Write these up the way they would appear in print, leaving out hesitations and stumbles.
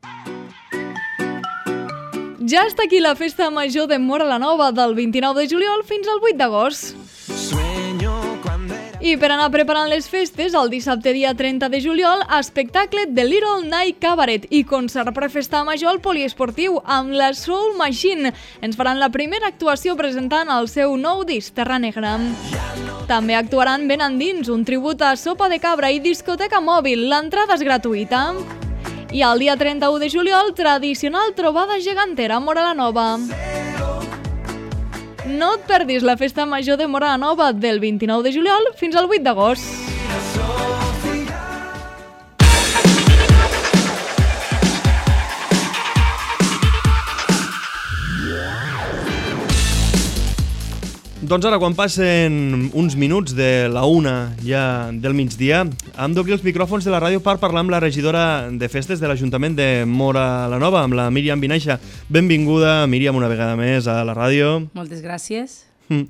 Ja està aquí la festa major de Móra la Nova del 29 de juliol fins al 8 d'agost. I per anar preparant les festes, el dissabte dia 30 de juliol, espectacle de Little Night Cabaret i concert prefesta major al poliesportiu amb la Soul Machine. Ens faran la primera actuació presentant el seu nou disc, Terra Negra. També actuaran Ben Endins, un tribut a Sopa de Cabra i discoteca mòbil. L'entrada és gratuïta. I el dia 31 de juliol, tradicional trobada gegantera a Móra la Nova. No et perdis la festa major de Móra la Nova del 29 de juliol fins al 8 d'agost. Doncs ara, quan passen uns minuts de la 1 ja del migdia, hem d'obrir els micròfons de la ràdio per parlar amb la regidora de festes de l'Ajuntament de Móra la Nova, amb la Míriam Vinaixa. Benvinguda, Míriam, una vegada més a la ràdio. Moltes gràcies.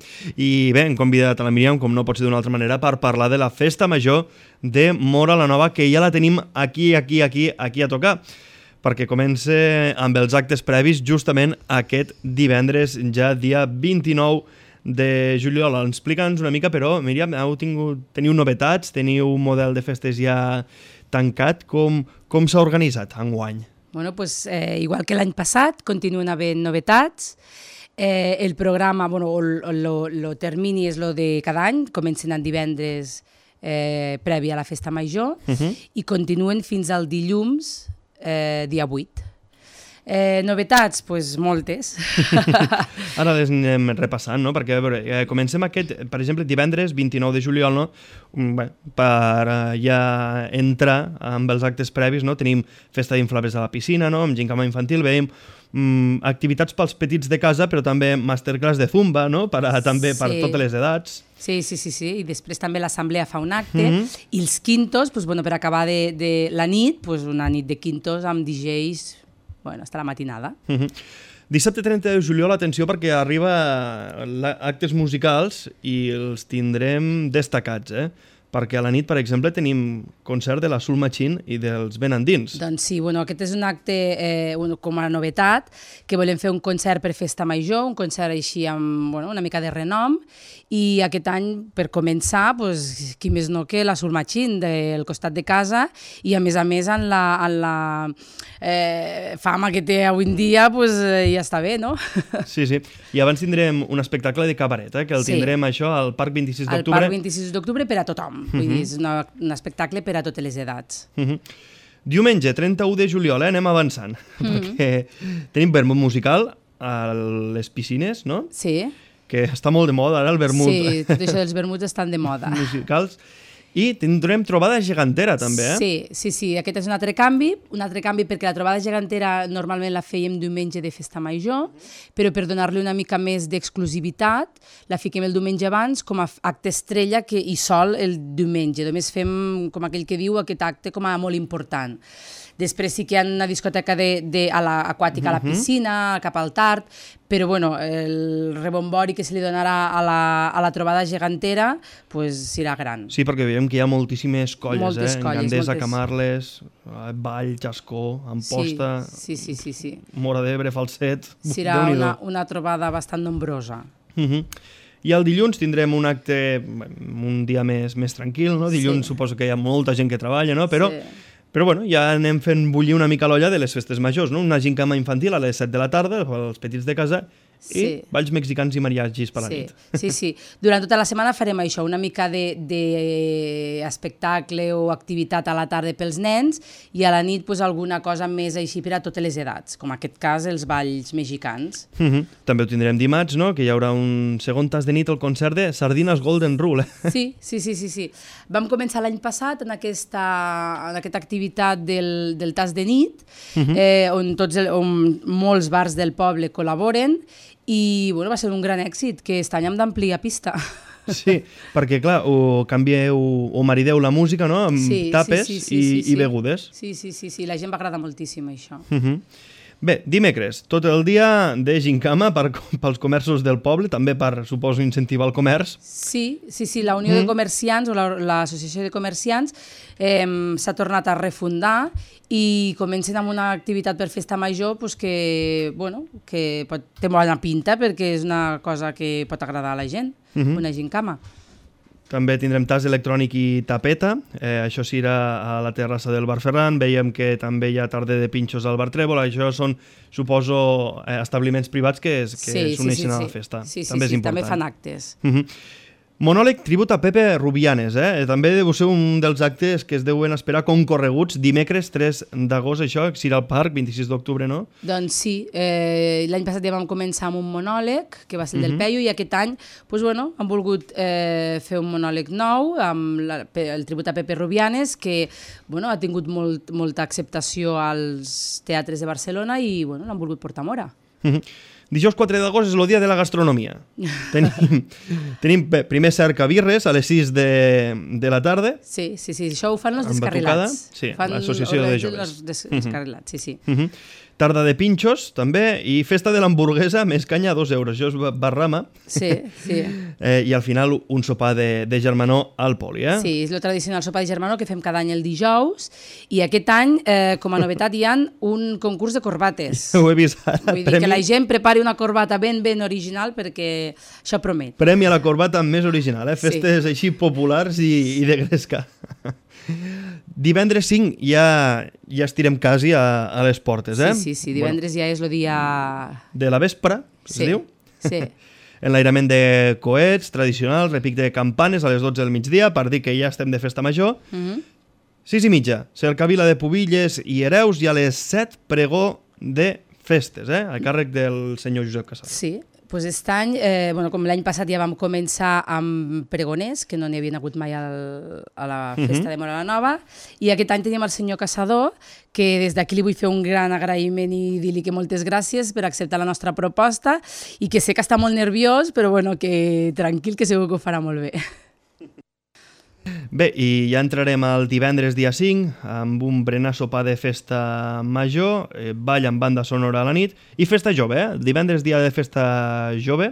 I bé, hem convidat a la Míriam, com no pot ser d'una altra manera, per parlar de la festa major de Móra la Nova, que ja la tenim aquí a tocar, perquè comença amb els actes previs justament aquest divendres, ja dia 29 de juliol. Explica'ns una mica, però, Míriam, teniu novetats, teniu un model de festes ja tancat, com s'ha organitzat enguany? Bueno, pues, igual que l'any passat, continuen havent novetats. El programa, bueno, el termini és el de cada any, comencen en divendres previ a la festa major i continuen fins al dilluns, dia 8. Novetats, doncs moltes. Ara les anem repassant, no? Perquè a veure, comencem aquest, per exemple, divendres 29 de juliol, no? Bé, per ja entrar amb els actes previs, no? Tenim festa d'inflables a la piscina, no? Amb gincama infantil, veiem activitats pels petits de casa, però també masterclass de zumba, no? També per totes les edats. Sí. I després també l'assemblea fa un acte. I els quintos, doncs, bueno, per acabar de la nit, doncs, una nit de quintos amb DJs, bueno, hasta la matinada. Dissabte 30 de juliol, atenció, perquè arriba actes musicals i els tindrem destacats, perquè a la nit, per exemple, tenim concert de la Soul Machine i dels Ben Endins. Doncs sí, bueno, aquest és un acte com a novetat, que volem fer un concert per festa major, un concert així amb una mica de renom, i aquest any, per començar, doncs, qui més no que la Soul Machine del costat de casa, i a més en la fama que té avui en dia, doncs ja està bé, no? Sí. I abans tindrem un espectacle de cabaret, que el tindrem això al Parc 26 d'Octubre. Al Parc 26 d'Octubre per a tothom. Vull dir, és un espectacle per a totes les edats. Diumenge, 31 de juliol, anem avançant, perquè tenim vermut musical a les piscines, no? Sí. Que està molt de moda ara el vermut. Sí, tot això dels vermuts estan de moda. Musicals. I tindrem trobada gegantera, també, Sí, aquest és un altre canvi perquè la trobada gegantera normalment la fèiem diumenge de festa major, però per donar-li una mica més d'exclusivitat, la fiquem el diumenge abans com a acte estrella i sol el diumenge. Només fem, com aquell que diu, aquest acte com a molt important. Després sí que hi ha una discoteca aquàtica a la piscina, cap al tard, però bueno, el rebombori que se li donarà a la trobada gegantera serà gran. Sí, perquè veiem que hi ha moltíssimes colles, moltes colles, Gandesa, Camarles, Vall, Jascó, Amposta, sí. Móra d'Ebre, Falset... Serà una trobada bastant nombrosa. I el dilluns tindrem un acte un dia més tranquil, no? Dilluns suposo que hi ha molta gent que treballa, no? Però bueno, ja anem fent bullir una mica l'olla de les festes majors, no? Una gincama infantil a les 7 de la tarda, els petits de casa, i balls mexicans i mariachis per la nit. Sí. Durant tota la setmana farem això, una mica d'espectacle o activitat a la tarda pels nens i a la nit alguna cosa més així per a totes les edats, com en aquest cas els balls mexicans. També ho tindrem dimarts, no? Que hi haurà un segon tas de nit al concert de Sardines Golden Rule. Sí. Vam començar l'any passat en aquesta activitat del tas de nit, on molts bars del poble col·laboren, i va ser un gran èxit, que aquest any hem d'ampliar pista. Sí, perquè clar, o marideu la música, no? Amb tapes i begudes. Sí, la gent va agradar moltíssim això. Bé, dimecres, tot el dia de gincama pels comerços del poble, també per, suposo, incentivar el comerç. Sí, la Unió de Comerciants o l'Associació de Comerciants s'ha tornat a refundar i comencen amb una activitat per festa major que té bona pinta perquè és una cosa que pot agradar a la gent, una gincama. També tindrem tas electrònic i tapeta, això serà a la terrassa del Bar Ferran, veiem que també hi ha tarda de pinxos al Bar Trèvol, això són, suposo, establiments privats que s'uneixen a la festa. Sí, també fan actes. Monòleg tribut a Pepe Rubianes, també deu ser un dels actes que es deuen esperar concorreguts dimecres 3 d'agost, això, serà al Parc, 26 d'octubre, no? Doncs sí, l'any passat ja vam començar amb un monòleg, que va ser el del Peyu, i aquest any han volgut fer un monòleg nou amb el tribut a Pepe Rubianes, que ha tingut molta acceptació als teatres de Barcelona i l'han volgut portar a Móra. Dijous 4 d'agost és el dia de la gastronomia. Tenim primer cercabirres a les 6 de la tarda. Sí, això ho fan els descarrilats. Sí, l'associació de joves. Descarrilats, sí. Tarda de pinxos, també, i festa de l'hamburguesa, més canya, 2 euros. Això és Barrama. Sí. I al final un sopar de germanor al poli, Sí, és el tradicional sopar de germanor que fem cada any el dijous, i aquest any, com a novetat, hi ha un concurs de corbates. Ho he vist ara. Vull dir que la gent prepari una corbata ben original perquè això promet. Premi a la corbata més original, festes així populars i de gresca. Divendres 5 ja estirem quasi a les portes, Sí, divendres ja és el dia... De la vespra, es diu? Sí. Enlairament de coets tradicional, repic de campanes a les 12 del migdia, per dir que ja estem de festa major. 6:30, cercavila de pubilles i hereus, i a les 7 pregó de festes, a càrrec del senyor Josep Casado. Sí. Doncs aquest any, com l'any passat ja vam començar amb pregoners, que no n'hi havien hagut mai a la festa de Móra la Nova, i aquest any teníem el senyor Caçador, que des d'aquí li vull fer un gran agraïment i dir-li que moltes gràcies per acceptar la nostra proposta, i que sé que està molt nerviós, però que tranquil, que segur que ho farà molt bé. Bé, i ja entrarem al divendres dia 5 amb un berenar sopar de festa major, ball amb banda sonora a la nit i festa jove, divendres dia de festa jove,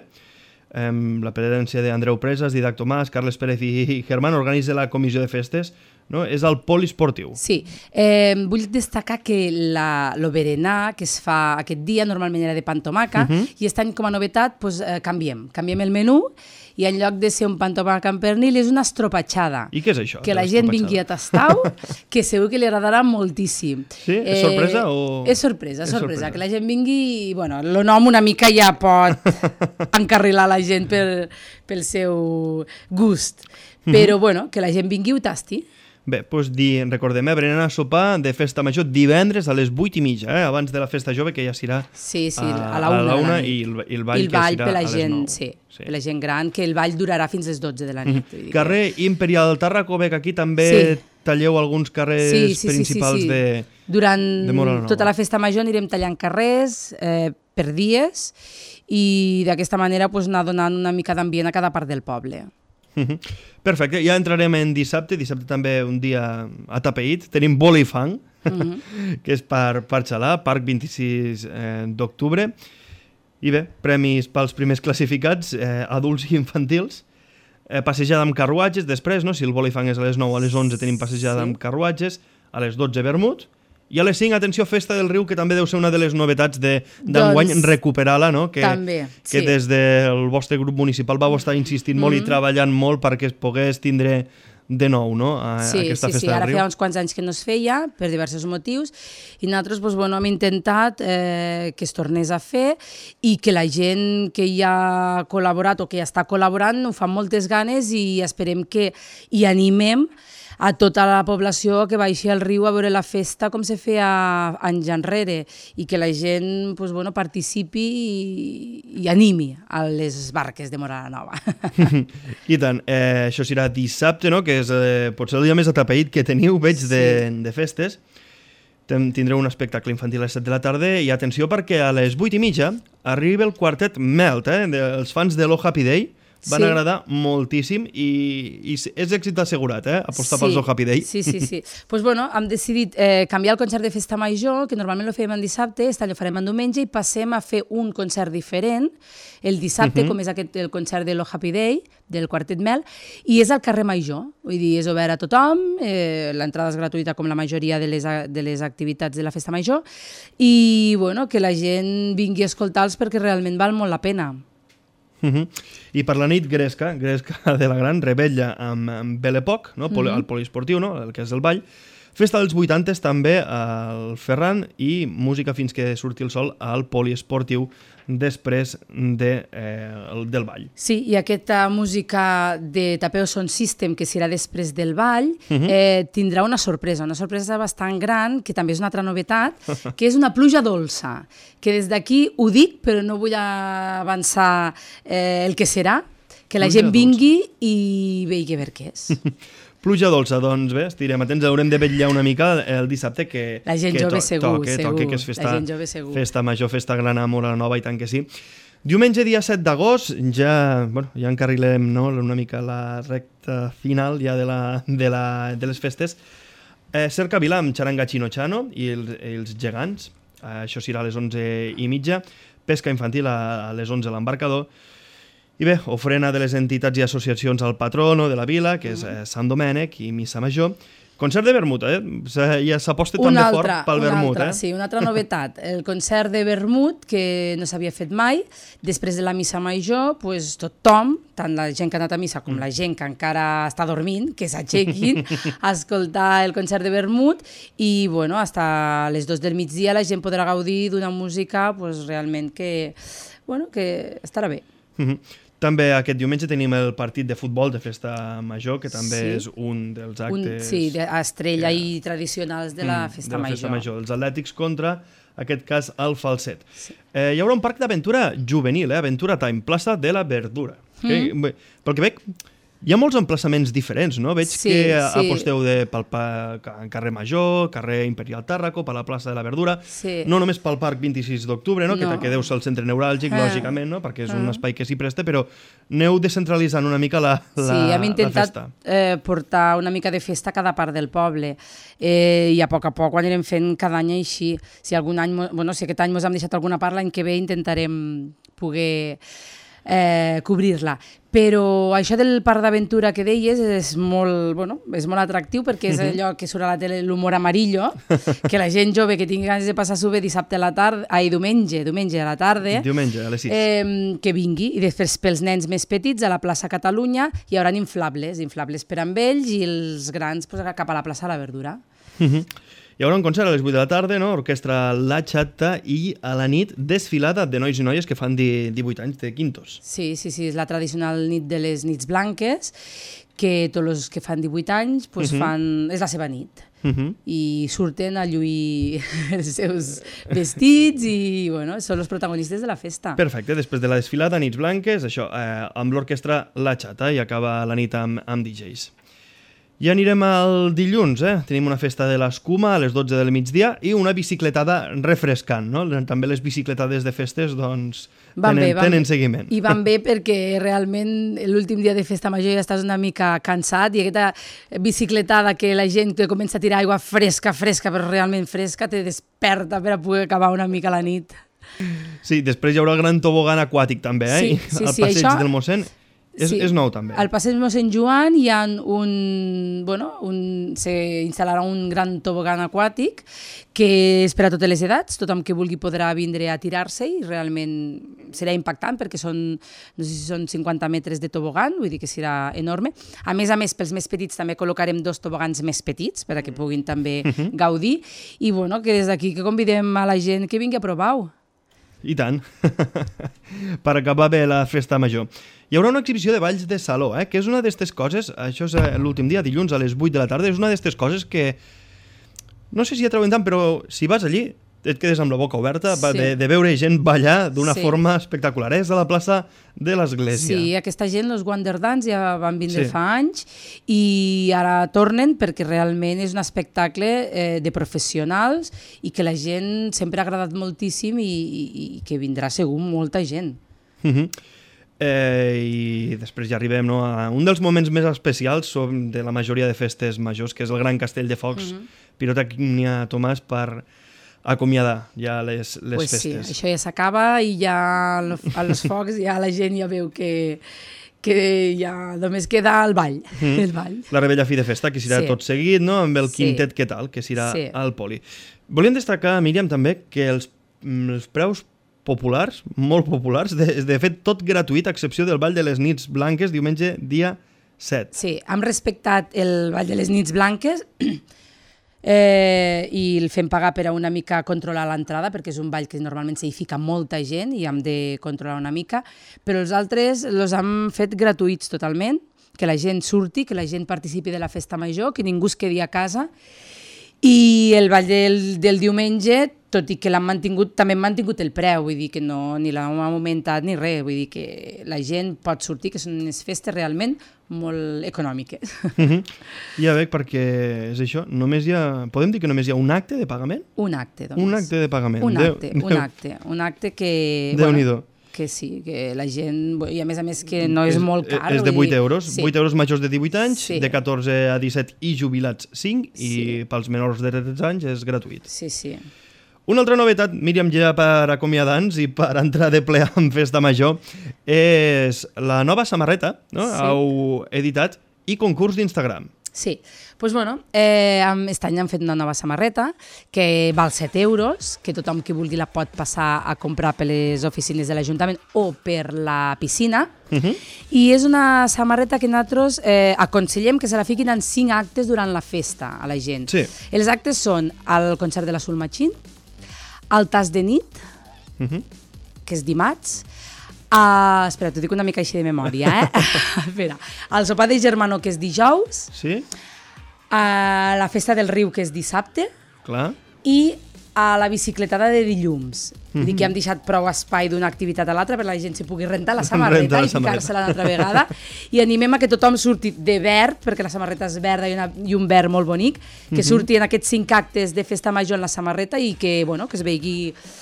la presència d'Andreu Presas, Didac Tomàs, Carles Pérez i Germán organitza la comissió de festes, no? És el poliesportiu. Sí, vull destacar que el berenar que es fa aquest dia normalment era de pa amb tomaca, i aquest any com a novetat canviem el menú, i en lloc de ser un pa amb tomaca amb pernil és una estropatxada. I què és això? Que la gent vingui a tastar-ho, que segur que li agradarà moltíssim. Sí? És sorpresa o...? És sorpresa, que la gent vingui i, el nom una mica ja pot encarrilar la gent pel seu gust, però, que la gent vingui i ho tasti. Bé, doncs recordem, berenar sopar de festa major divendres a les 8:30, abans de la festa jove, que ja serà a la 1 i el ball que serà a les 9. Sí, per la gent gran, que el ball durarà fins les 12 de la nit. Carrer Imperial Tàrraco, que aquí també talleu alguns carrers principals de Móra la Nova. Durant tota la festa major anirem tallant carrers per dies i d'aquesta manera anar donant una mica d'ambient a cada part del poble. Perfecte, ja entrarem en dissabte també un dia atapeït, tenim boli i fang, que és per xalar, Parc 26 d'octubre, i bé, premis pels primers classificats, adults i infantils, passejada amb carruatges, després, si el boli i fang és a les 9, a les 11 tenim passejada amb carruatges, a les 12 vermut, i a les 5, atenció, Festa del Riu, que també deu ser una de les novetats d'enguany, recuperar-la, no? Que des del vostre grup municipal vau estar insistint molt i treballant molt perquè es pogués tindre de nou, no? Aquesta Festa del Riu. Ara feia uns quants anys que no es feia, per diversos motius, i nosaltres hem intentat que es tornés a fer i que la gent que hi ha col·laborat o que ja està col·laborant ho fa moltes ganes i esperem que hi animem a tota la població que baixi al riu a veure la festa com se feia anys enrere i que la gent participi i animi a les barques de Móra la Nova. I tant, això serà dissabte, que és potser el dia més atapeït que teniu, veig, de festes. Tindreu un espectacle infantil a les 7 de la tarda i atenció perquè a les 8:30 arriba el quartet Melt, dels fans de l'O Happy Day, van agradar moltíssim i és èxit assegurat, apostar pel Zoo Happy Day. Sí. Pues bueno, hem decidit canviar el concert de festa major, que normalment lo fèiem en dissabte, aquest any ho farem en diumenge, i passem a fer un concert diferent el dissabte, com és el concert de lo Happy Day, del Quartet Mel, i és al carrer Major, vull dir, és obert a tothom, l'entrada és gratuïta com la majoria de les activitats de la festa major, i bueno, que la gent vingui a escoltar-los perquè realment val molt la pena. I per la nit, Gresca de la Gran, Rebella amb Belle-Époque, al poliesportiu, el que és el ball, festa dels 80s també al Ferran i música fins que surti el sol al poliesportiu després del ball. Sí, i aquesta música de Tapeo Sound System, que serà després del ball, tindrà una sorpresa bastant gran, que també és una altra novetat, que és una pluja dolça, que des d'aquí ho dic, però no vull avançar el que serà, que la gent vingui i vegi a veure què és. Pluja dolça, doncs bé, estirem atents, haurem de vetllar una mica el dissabte que la gent jove segur, que és festa major, festa gran a Móra la Nova, i tant que sí. Diumenge, dia 7 d'agost, ja encarrilem una mica la recta final ja de les festes. Cercavila amb Xaranga Chino Chano i els gegants, això serà a les 11:30, pesca infantil a les 11 a l'embarcador. I bé, ofrena de les entitats i associacions al patrono de la vila, que és Sant Domènec, i missa major. Concert de vermut, ja s'aposta també fort pel vermut. Sí, una altra novetat. El concert de vermut, que no s'havia fet mai, després de la missa major, tothom, tant la gent que ha anat a missa com la gent que encara està dormint, que s'aixequin a escoltar el concert de vermut, i bueno, fins a les 2 del migdia la gent podrà gaudir d'una música realment que estarà bé. També aquest diumenge tenim el partit de futbol de festa major, que també és un dels actes... Sí, estrella i tradicionals de la festa major. Els atlètics contra, en aquest cas, el Falset. Hi haurà un parc d'aventura juvenil, Aventura Time, plaça de la Verdura. Pel que veig, hi ha molts emplaçaments diferents, no? Veig que aposteu pel carrer Major, carrer Imperial Tàrraco, per la plaça de la Verdura, no només pel parc 26 d'octubre, que deu ser el centre neuràlgic, lògicament, perquè és un espai que s'hi presta, però aneu descentralitzant una mica la festa. Sí, hem intentat portar una mica de festa a cada part del poble, i a poc ho anirem fent cada any així. Si aquest any ens hem deixat alguna part, l'any que ve intentarem poder cobrir-la. Però això del parc d'aventura que deies és molt atractiu, perquè és allò que surt a la tele, l'humor amarillo, que la gent jove que tingui ganes de passar-s'ho bé dissabte a la tarda, diumenge a la tarda, diumenge a les 6, que vingui. I després pels nens més petits a la plaça Catalunya hi haurà inflables per amb ells, i els grans cap a la plaça de la Verdura. Hi haurà un concert a les 8 de la tarda, orquestra La Xata, i a la nit desfilada de nois i noies que fan 18 anys de quintos. Sí, és la tradicional nit de les nits blanques, que tots els que fan 18 anys és la seva nit. I surten a lluir els seus vestits i són els protagonistes de la festa. Perfecte, després de la desfilada, nits blanques, això, amb l'orquestra La Xata, i acaba la nit amb DJs. Ja anirem al dilluns, tenim una festa de l'escuma a les 12 del migdia i una bicicletada refrescant, no? També les bicicletades de festes, doncs, tenen seguiment. I van bé perquè realment l'últim dia de festa major ja estàs una mica cansat, i aquesta bicicletada que la gent que comença a tirar aigua fresca, però realment fresca, te desperta per a poder acabar una mica la nit. Sí, després hi haurà el gran tobogan aquàtic també, al passeig del Mossèn. És nou també. Al passeig Mossèn Joan hi ha s'instal·larà un gran tobogan aquàtic que és per a totes les edats, tothom que vulgui podrà vindre a tirar-se, i realment serà impactant perquè no sé si són 50 metres de tobogan, vull dir que serà enorme. A més, pels més petits també col·locarem 2 tobogans més petits per a que puguin també gaudir, i que des d'aquí que convidem a la gent que vingui a provar-ho. I tant, per acabar bé la festa major. Hi haurà una exhibició de balls de saló, que és una d'aquestes coses, això és l'últim dia, dilluns a les 8 de la tarda, és una d'aquestes coses que no sé si atrauen tant, però si vas allí et quedes amb la boca oberta de veure gent ballar d'una forma espectacular. És a la plaça de l'Església. Sí, aquesta gent, els Wonderdance, ja van vindre fa anys i ara tornen perquè realment és un espectacle de professionals i que la gent sempre ha agradat moltíssim i que vindrà segur molta gent. I després ja arribem a un dels moments més especials de la majoria de festes majors, que és el Gran Castell de Focs, Pirotècnia Tomàs, per acomiadar ja les festes. Sí, això ja s'acaba i ja als focs ja la gent ja veu que ja només queda el ball. La rebella fi de festa, que serà tot seguit, no? Amb el quintet que tal, que serà al Poli. Volíem destacar, Míriam, també, que els preus populars, molt populars, de fet tot gratuït, a excepció del Ball de les Nits Blanques, diumenge dia 7. Sí, hem respectat el Ball de les Nits Blanques i el fem pagar per a una mica controlar l'entrada, perquè és un ball que normalment s'hi fica molta gent i hem de controlar una mica, però els altres els hem fet gratuïts totalment, que la gent surti, que la gent participi de la festa major, que ningú es quedi a casa. I el ball del diumenge, tot i que l'han mantingut, també hem mantingut el preu, vull dir que no, ni l'hem augmentat ni res, vull dir que la gent pot sortir, que són unes festes realment molt econòmiques. Ja veig, perquè és això, podem dir que només hi ha un acte de pagament? Un acte, doncs. Un acte de pagament. Un acte que... Déu-n'hi-do. Que sí, que la gent... I a més que no és molt car. És de 8 euros, 8 euros majors de 18 anys, de 14 a 17 i jubilats 5, i pels menors de 13 anys és gratuït. Sí, sí. Una altra novetat, Míriam, ja per acomiadar-nos i per entrar de ple en festa major, és la nova samarreta, no? Heu editat, i concurs d'Instagram. Sí, doncs bueno, aquest any hem fet una nova samarreta que val 7 euros, que tothom que vulgui la pot passar a comprar per les oficines de l'Ajuntament o per la piscina, i és una samarreta que nosaltres aconsellem que se la fiquin en 5 actes durant la festa a la gent. Sí. Els actes són el concert de la Soul Machine, el tas de nit, que és dimarts, espera, t'ho dic una mica així de memòria, Espera. El sopar de germanor, que és dijous. Sí. La festa del riu, que és dissabte. Clar. I la bicicletada de dilluns. Vull dir que hem deixat prou espai d'una activitat a l'altra perquè la gent s'hi pugui rentar la samarreta i ficar-se-la una altra vegada. I animem a que tothom surti de verd, perquè la samarreta és verda i un verd molt bonic, que surti en aquests 5 actes de festa major en la samarreta i que es vegi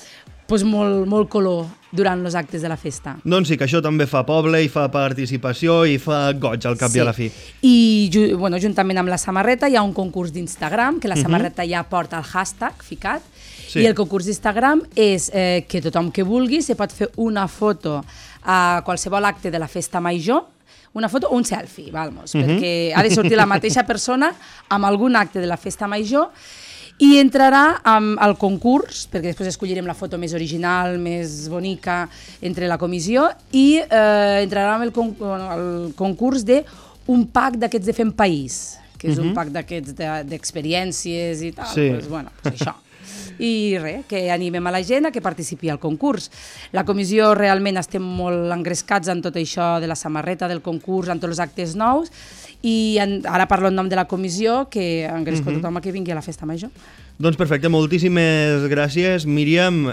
molt color durant els actes de la festa. Doncs sí, que això també fa poble i fa participació i fa goig al cap i a la fi. I juntament amb la samarreta hi ha un concurs d'Instagram, que la samarreta ja porta el hashtag ficat, i el concurs d'Instagram és que tothom que vulgui se pot fer una foto a qualsevol acte de la festa major, una foto o un selfie, perquè ha de sortir la mateixa persona amb algun acte de la festa major i entrarà al concurs, perquè després escollirem la foto més original, més bonica entre la comissió, i entrarà amb el concurs d'un pack d'aquests de Fem País, que és un pack d'aquests d'experiències i tal, això. I res, que animem a la gent a que participi al concurs. La comissió realment estem molt engrescats en tot això de la samarreta, del concurs, en tots els actes nous, i ara parlo en nom de la comissió, que engresco tothom a que vingui a la festa major. Doncs perfecte, moltíssimes gràcies, Míriam,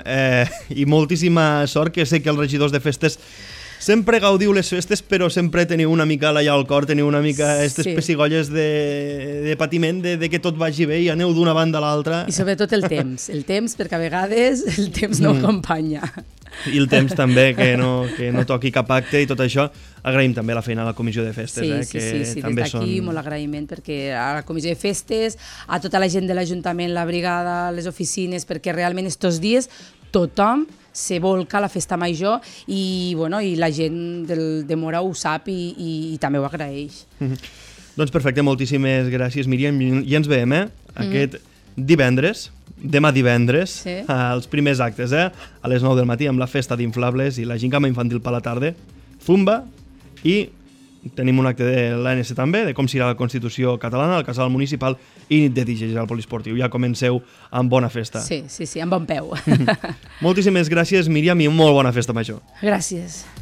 i moltíssima sort, que sé que els regidors de festes sempre gaudiu les festes, però sempre teniu una mica allà al cor, teniu una mica aquestes pessigolles de patiment, de que tot vagi bé i aneu d'una banda a l'altra. I sobretot el temps, perquè a vegades el temps no acompanya. I el temps també, que no toqui cap acte i tot això. Agraïm també la feina a la comissió de festes. Sí, des d'aquí molt agraïment, perquè a la comissió de festes, a tota la gent de l'Ajuntament, la brigada, les oficines, perquè realment estos dies tothom se volca a la festa major i la gent de Mora ho sap i també ho agraeix. Doncs perfecte, moltíssimes gràcies, Míriam, i ens veiem aquest divendres, demà divendres, als primers actes, a les 9 del matí amb la festa d'inflables i la gincama infantil per la tarda, Zumba, i tenim un acte de l'ANC també, de com serà la Constitució catalana, el casal municipal i nit de DJs al poliesportiu. Ja comenceu amb bona festa. Sí, amb bon peu. Moltíssimes gràcies, Míriam, i molt bona festa major. Gràcies.